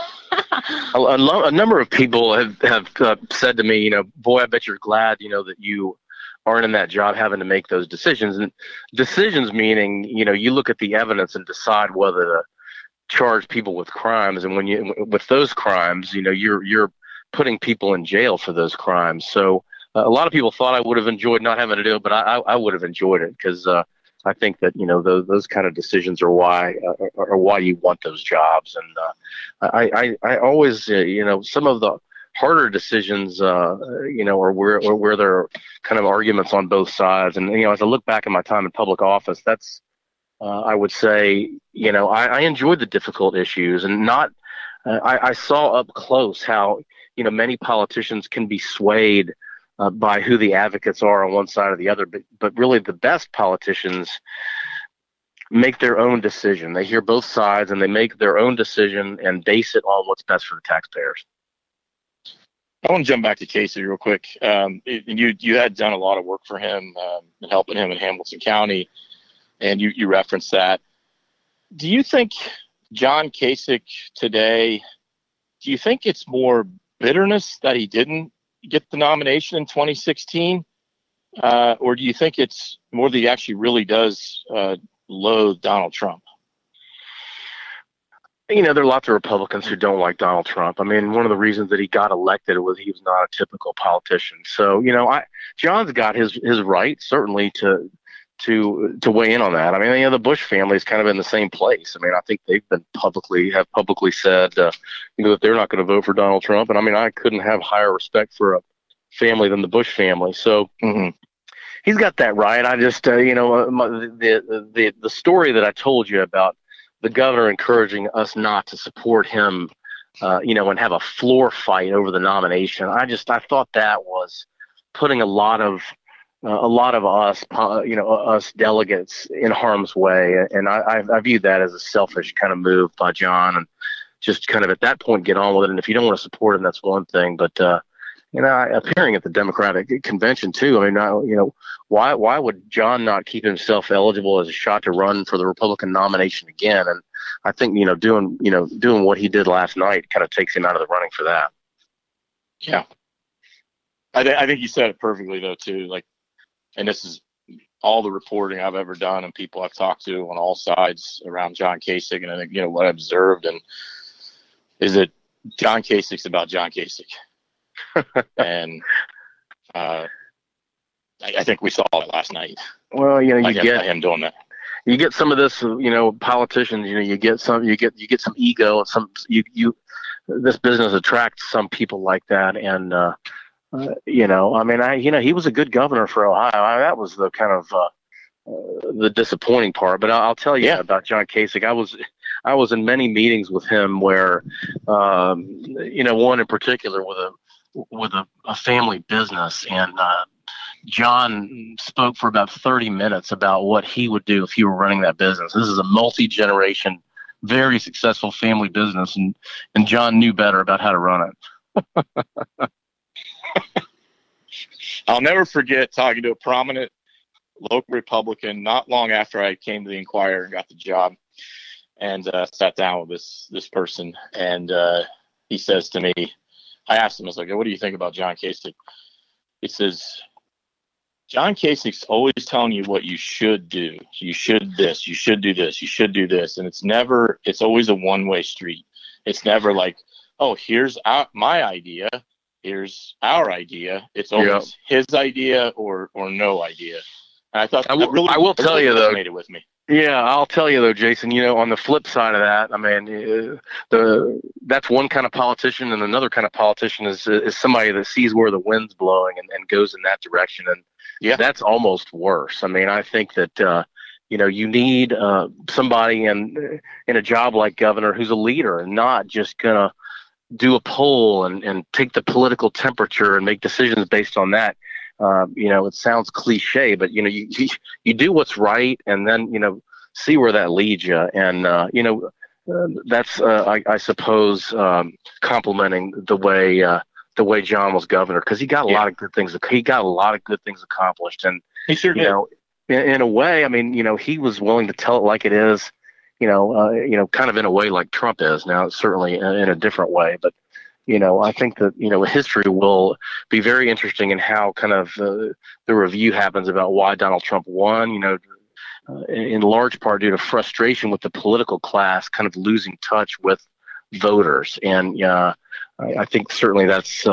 Speaker 3: A number of people have said to me, boy, I bet you're glad, that you aren't in that job having to make those decisions. And decisions meaning, you look at the evidence and decide whether to charge people with crimes. And with those crimes, you're putting people in jail for those crimes. So a lot of people thought I would have enjoyed not having to do it, but I would have enjoyed it because I think that those kind of decisions are why you want those jobs. And I always some of the harder decisions are where there are kind of arguments on both sides. And as I look back at my time in public office, that's I would say I enjoyed the difficult issues and not. I saw up close how many politicians can be swayed by who the advocates are on one side or the other, but really the best politicians make their own decision. They hear both sides and they make their own decision and base it on what's best for the taxpayers.
Speaker 1: I want to jump back to Casey real quick. You had done a lot of work for him and helping him in Hamilton County, and you referenced that. Do you think John Kasich today, do you think it's more bitterness that he didn't get the nomination in 2016? Or do you think it's more that he actually really does loathe Donald Trump?
Speaker 3: There are lots of Republicans who don't like Donald Trump. I mean, one of the reasons that he got elected was he was not a typical politician. So, John's got his right, certainly, to weigh in on that. I mean, the Bush family is kind of in the same place. I mean, I think they've been publicly said, that they're not going to vote for Donald Trump. And I mean, I couldn't have higher respect for a family than the Bush family. So he's got that right. I just, the story that I told you about the governor encouraging us not to support him, and have a floor fight over the nomination. I thought that was putting a lot of us, us delegates in harm's way. And I view that as a selfish kind of move by John, and just kind of at that point get on with it. And if you don't want to support him, that's one thing. But, appearing at the Democratic convention too, I mean, why would John not keep himself eligible as a shot to run for the Republican nomination again? And I think, doing what he did last night kind of takes him out of the running for that.
Speaker 1: Yeah. I think you said it perfectly though too. Like, and this is all the reporting I've ever done and people I've talked to on all sides around John Kasich. And I think, what I observed is that John Kasich's about John Kasich. And I think we saw it last night.
Speaker 3: Well, you get
Speaker 1: him doing that.
Speaker 3: You get some of this, politicians. You get some ego, and some this business attracts some people like that, and he was a good governor for Ohio. That was the kind of the disappointing part. But I'll tell you about John Kasich. I was in many meetings with him where, one in particular with with a family business, and John spoke for about 30 minutes about what he would do if he were running that business. This is a multi-generation, very successful family business, and John knew better about how to run it.
Speaker 1: I'll never forget talking to a prominent local Republican not long after I came to the Inquirer and got the job, and sat down with this person, and he says to me, I asked him, I was like, what do you think about John Kasich? He says, John Kasich's always telling you what you should do. You should this, you should do this, you should do this. And it's always a one-way street. It's never like, oh, here's my idea, here's our idea. It's always his idea or no idea. And I thought
Speaker 3: I will tell you though,
Speaker 1: resonated with me.
Speaker 3: Yeah, I'll tell you though, Jason, on the flip side of that, I mean, that's one kind of politician, and another kind of politician is somebody that sees where the wind's blowing and goes in that direction. And that's almost worse. I mean, I think that, you need somebody in a job like governor who's a leader and not just going to do a poll and take the political temperature and make decisions based on that. It sounds cliche, but you do what's right, and then see where that leads you. And that's I suppose complimenting the way John was governor, because he got a lot of good things. He got a lot of good things accomplished, and
Speaker 1: he sure did.
Speaker 3: In a way, I mean, he was willing to tell it like it is. Kind of in a way like Trump is now, certainly in a different way, but. I think that, history will be very interesting in how kind of the review happens about why Donald Trump won, in large part due to frustration with the political class kind of losing touch with voters. And I think certainly that's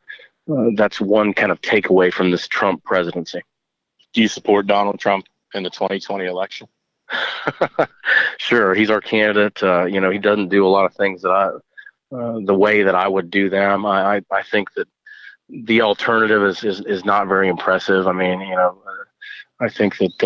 Speaker 3: one kind of takeaway from this Trump presidency.
Speaker 1: Do you support Donald Trump in the 2020 election?
Speaker 3: Sure. He's our candidate. He doesn't do a lot of things that the way that I would do them. I think that the alternative is not very impressive. I mean, I think that,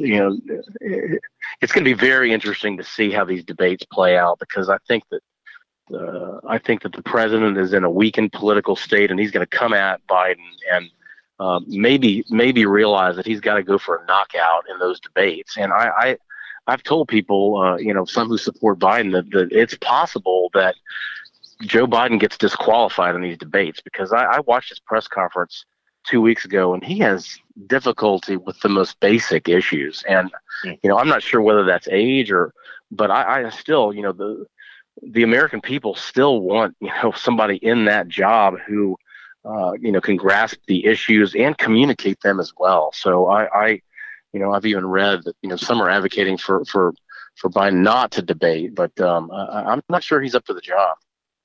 Speaker 3: it's going to be very interesting to see how these debates play out, because I think that the president is in a weakened political state, and he's going to come at Biden and maybe realize that he's got to go for a knockout in those debates. And I've told people, some who support Biden, that it's possible that Joe Biden gets disqualified in these debates, because I watched his press conference 2 weeks ago, and he has difficulty with the most basic issues. And, I'm not sure whether that's age but I still, the American people still want, somebody in that job who, can grasp the issues and communicate them as well. So I've even read that, some are advocating for Biden not to debate, but I'm not sure he's up to the job.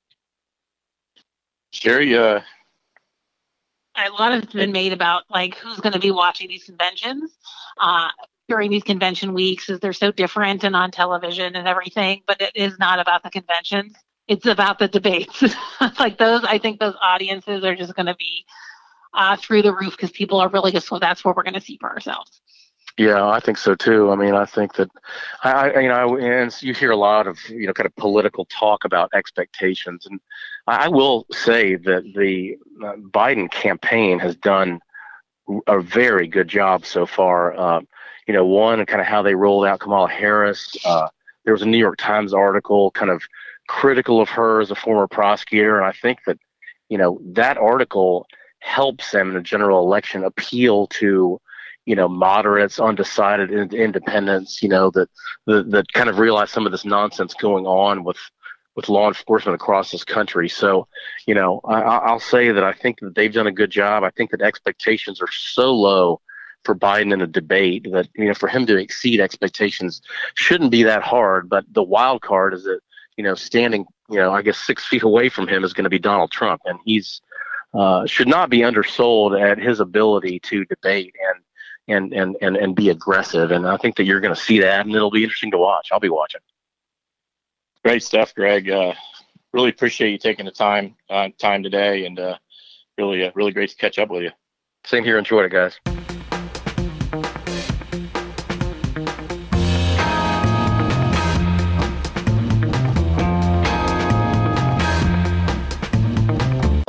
Speaker 1: Sherry,
Speaker 2: a lot has been made about who's going to be watching these conventions during these convention weeks, as they're so different and on television and everything. But it is not about the conventions; it's about the debates. I think those audiences are just going to be through the roof, because people are really just, that's what we're going to see for ourselves.
Speaker 3: Yeah, I think so too. I mean, I think that and you hear a lot of, kind of political talk about expectations. And I will say that the Biden campaign has done a very good job so far. One, kind of how they rolled out Kamala Harris. There was a New York Times article kind of critical of her as a former prosecutor. And I think that, that article helps them in a general election appeal to, moderates, undecided independents, that kind of realize some of this nonsense going on with law enforcement across this country. So, I'll say that I think that they've done a good job. I think that expectations are so low for Biden in a debate that, for him to exceed expectations shouldn't be that hard. But the wild card is that, standing, I guess 6 feet away from him is going to be Donald Trump. And he's should not be undersold at his ability to debate and be aggressive. And I think that you're going to see that, and it'll be interesting to watch. I'll be watching.
Speaker 1: Great stuff, Greg. Really appreciate you taking the time today, and really great to catch up with you.
Speaker 3: Same here. Enjoyed it, guys.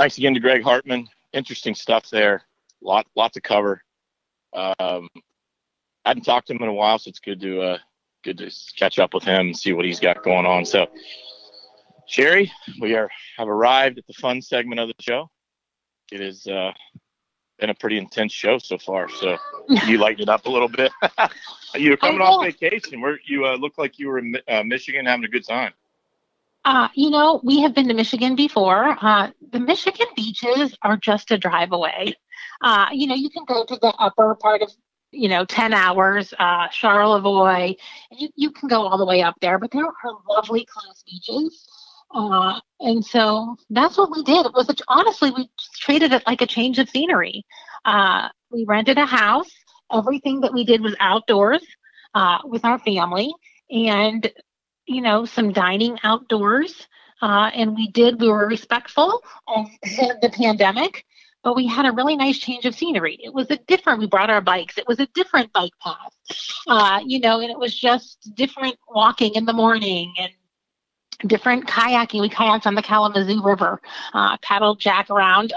Speaker 1: thanks again to Greg Hartman. Interesting stuff there. Lot to cover. I hadn't talked to him in a while, so it's good to catch up with him and see what he's got going on. So, Sherry, we have arrived at the fun segment of the show. It has been a pretty intense show so far. So you lightened it up a little bit. You were coming off vacation. You looked like you were in Michigan having a good time.
Speaker 2: We have been to Michigan before. The Michigan beaches are just a drive away. You can go to the upper part of, 10 hours, Charlevoix, and you can go all the way up there, but there are lovely close beaches. And so that's what we did. Honestly, we treated it like a change of scenery. We rented a house. Everything that we did was outdoors, with our family, and, some dining outdoors. And we were respectful of the pandemic, but we had a really nice change of scenery. We brought our bikes. It was a different bike path, and it was just different walking in the morning and different kayaking. We kayaked on the Kalamazoo River, paddled Jack around.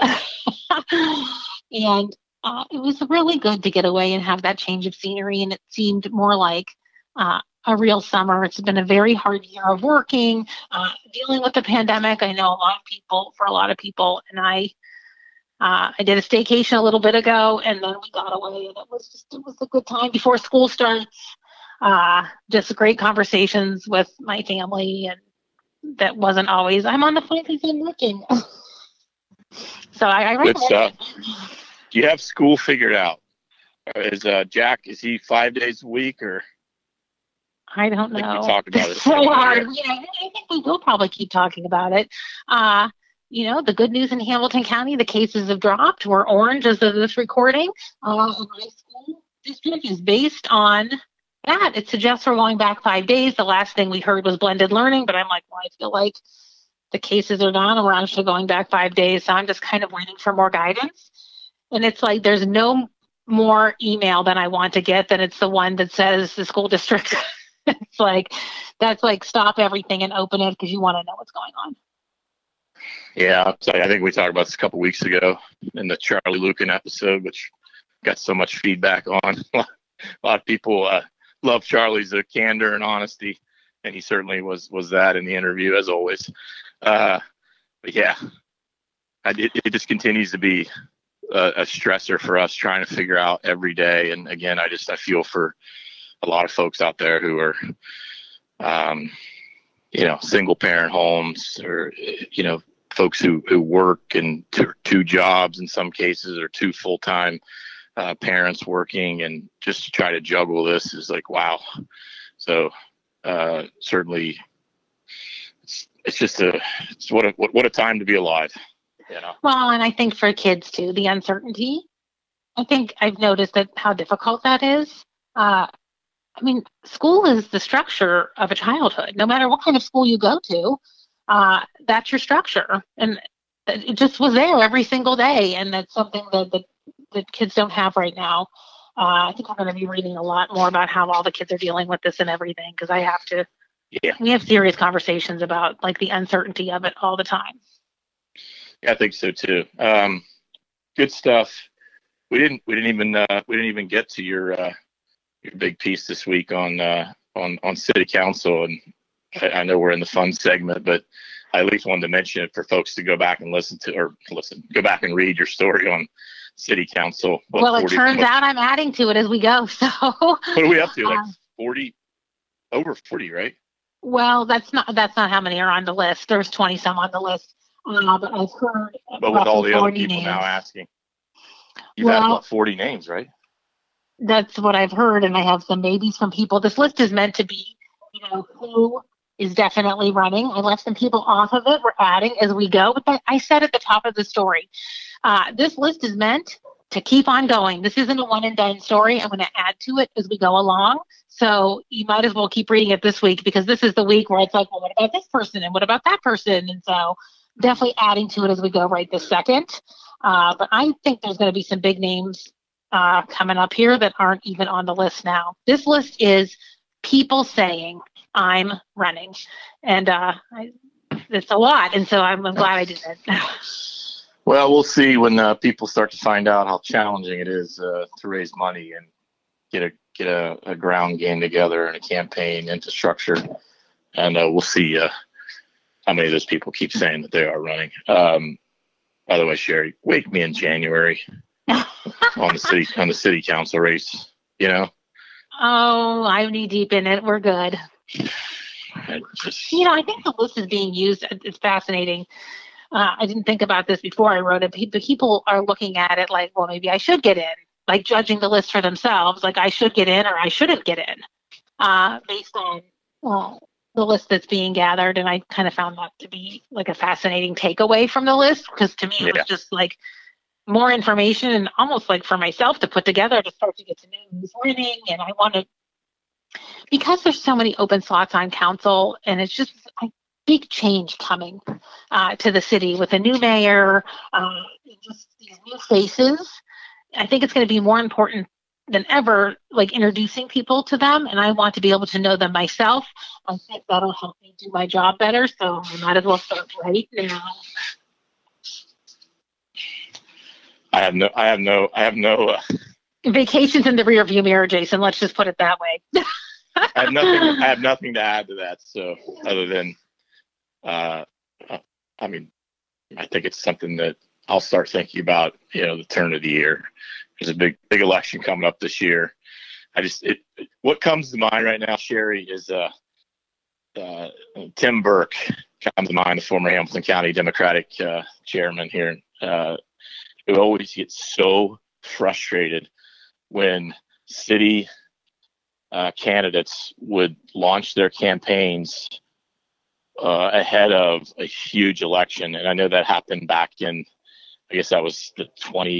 Speaker 2: And it was really good to get away and have that change of scenery. And it seemed more like a real summer. It's been a very hard year of working, dealing with the pandemic. I know for a lot of people, and I did a staycation a little bit ago, and then we got away, and it was a good time before school starts. Just great conversations with my family, and that wasn't always, I'm on the phone because I'm working. So I recommend
Speaker 1: good stuff.
Speaker 2: it.
Speaker 1: Do you have school figured out? Is Jack, is he 5 days a week, or?
Speaker 2: I don't know.
Speaker 1: I think we talked about it.
Speaker 2: It's so hard. I think we will probably keep talking about it. The good news in Hamilton County, the cases have dropped. We're orange as of this recording. My school district is based on that. It suggests we're going back 5 days. The last thing we heard was blended learning, but I'm like, well, I feel like the cases are down and we're actually going back 5 days. So I'm just kind of waiting for more guidance. And it's like there's no more email than I want to get than it's the one that says the school district. It's like, that's like stop everything and open it because you want to know what's going on.
Speaker 1: Yeah, so I think we talked about this a couple weeks ago in the Charlie Lucan episode, which got so much feedback on. A lot of people love Charlie's candor and honesty, and he certainly was that in the interview, as always. But yeah, it just continues to be a stressor for us trying to figure out every day. And again, I feel for a lot of folks out there who are, single parent homes, or, folks who work in two jobs in some cases, or two full-time parents working, and just to try to juggle this is like, wow. So certainly it's what a time to be alive.
Speaker 2: Well, and I think for kids too, the uncertainty, I think I've noticed that how difficult that is. School is the structure of a childhood. No matter what kind of school you go to, that's your structure. And it just was there every single day. And that's something that kids don't have right now. I think I'm going to be reading a lot more about how all the kids are dealing with this and everything, because we have serious conversations about like the uncertainty of it all the time.
Speaker 1: Yeah, I think so too. Good stuff. We didn't even get to your big piece this week on city council, and I know we're in the fun segment, but I at least wanted to mention it for folks to go back and go back and read your story on city council.
Speaker 2: Well, it turns out I'm adding to it as we go. So
Speaker 1: what are we up to? Like 40, over 40, right?
Speaker 2: Well, that's not how many are on the list. There's 20 some on the list. But I've heard.
Speaker 1: But with all the other people
Speaker 2: names
Speaker 1: now asking, you've had about 40 names, right?
Speaker 2: That's what I've heard, and I have some maybes from people. This list is meant to be, who is definitely running. I left some people off of it. We're adding as we go. But I said at the top of the story, this list is meant to keep on going. This isn't a one and done story. I'm going to add to it as we go along. So you might as well keep reading it this week, because this is the week where it's like, well, what about this person? And what about that person? And so definitely adding to it as we go right this second. But I think there's going to be some big names coming up here that aren't even on the list now. This list is people saying, I'm running. And it's a lot. And so I'm glad I did it.
Speaker 1: Well, we'll see when people start to find out how challenging it is to raise money and get a ground game together and a campaign infrastructure, and we'll see how many of those people keep saying that they are running. By the way, Sherry, wake me in January on the city council race. You know.
Speaker 2: Oh, I'm knee deep in it. We're good. I think the list is being used. It's fascinating. I didn't think about this before I wrote it. But people are looking at it like, well, maybe I should get in, like judging the list for themselves, like I should get in or I shouldn't get in, based on the list that's being gathered. And I kind of found that to be like a fascinating takeaway from the list, because to me it was just like more information and almost like for myself to put together to start to get to know who's winning. And I wanted, because there's so many open slots on council, and it's just a big change coming to the city with a new mayor, just these new faces. I think it's going to be more important than ever, like introducing people to them, and I want to be able to know them myself. I think that'll help me do my job better, so I might as well start right now.
Speaker 1: I have no
Speaker 2: vacations in the rearview mirror, Jason. Let's just put it that way.
Speaker 1: I have nothing to add to that. So other than, I think it's something that I'll start thinking about. The turn of the year. There's a big election coming up this year. What comes to mind right now, Sherry, is Tim Burke comes to mind, the former Hamilton County Democratic chairman here, who always gets so frustrated when city candidates would launch their campaigns ahead of a huge election. And I know that happened back in, I guess that was the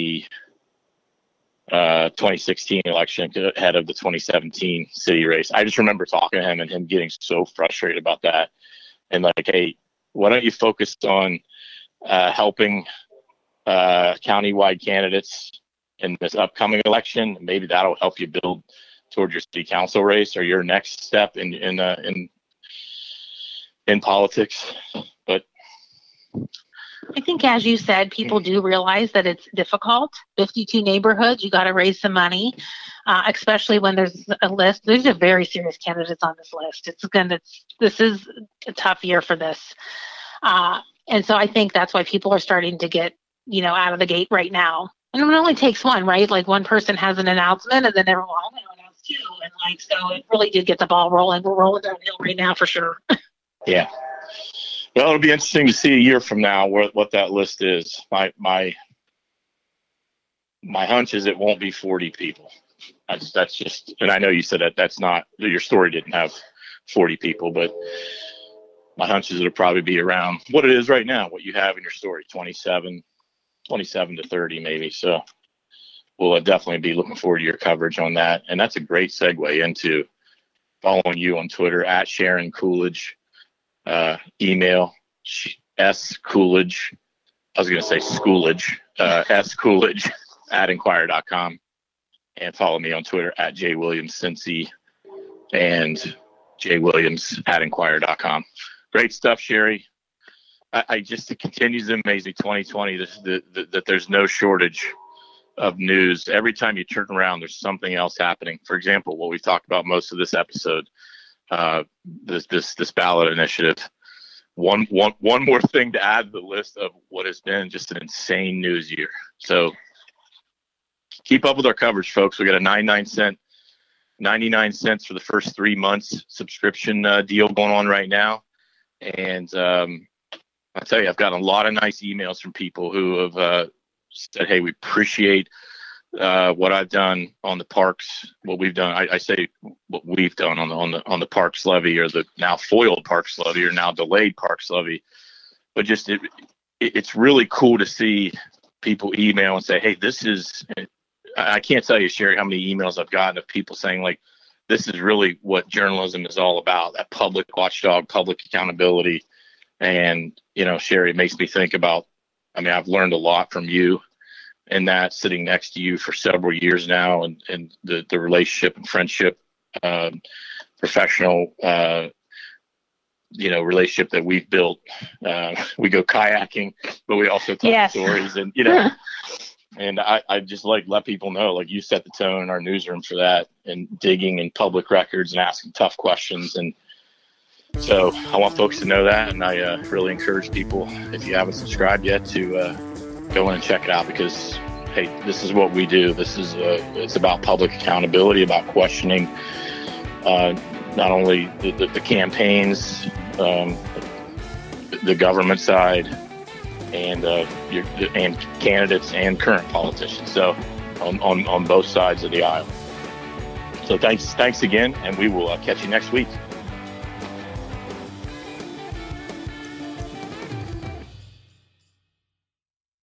Speaker 1: 2016 election, ahead of the 2017 city race. I just remember talking to him and him getting so frustrated about that. And like, hey, why don't you focus on helping countywide candidates in this upcoming election? Maybe that'll help you build toward your city council race or your next step in politics. But
Speaker 2: I think, as you said, people do realize that it's difficult. 52 neighborhoods, you got to raise some money, especially when there's a list. There's a very serious candidates on this list. This is a tough year for this. And so I think that's why people are starting to get, out of the gate right now. And it only takes one, right? Like one person has an announcement and then everyone else too. And so it really did get the ball rolling. We're rolling downhill right now for sure.
Speaker 1: Yeah. Well, it'll be interesting to see a year from now what that list is. My hunch is it won't be 40 people. That's just, and I know you said that's not, your story didn't have 40 people, but my hunch is it'll probably be around what it is right now, what you have in your story, 27 to 30 maybe. So we'll definitely be looking forward to your coverage on that. And that's a great segue into following you on Twitter at Sharon Coolidge. Email S Coolidge. I was going to say Schoolidge. S Coolidge at Inquirer.com, and follow me on Twitter at JWilliamsCincy and JWilliams at Inquirer.com. Great stuff, Sherry. It continues to amaze me. 2020. That there's no shortage of news. Every time you turn around, there's something else happening. For example, what we've talked about most of this episode. This ballot initiative. One more thing to add to the list of what has been just an insane news year. So keep up with our coverage, folks. We got a 99 cents for the first 3 months subscription deal going on right now. And I'll tell you, I've gotten a lot of nice emails from people who have said, hey, we appreciate what I've done on the parks, what we've done. I say what we've done on the parks levy, or the now foiled parks levy, or now delayed parks levy. But just it's really cool to see people email and say, hey, this is, I can't tell you, Sherry, how many emails I've gotten of people saying, like, this is really what journalism is all about, that public watchdog, public accountability. And, Sherry, it makes me think about, I've learned a lot from you, and that, sitting next to you for several years now, and the relationship and friendship, professional relationship that we've built. We go kayaking, but we also tell stories, and and I just let people know, you set the tone in our newsroom for that, and digging in public records and asking tough questions. And so I want folks to know that, and I really encourage people, if you haven't subscribed yet, to go in and check it out, because hey, this is what we do. This is it's about public accountability, about questioning not only the campaigns, the government side, and candidates and current politicians. So on both sides of the aisle. So thanks again, and we will catch you next week.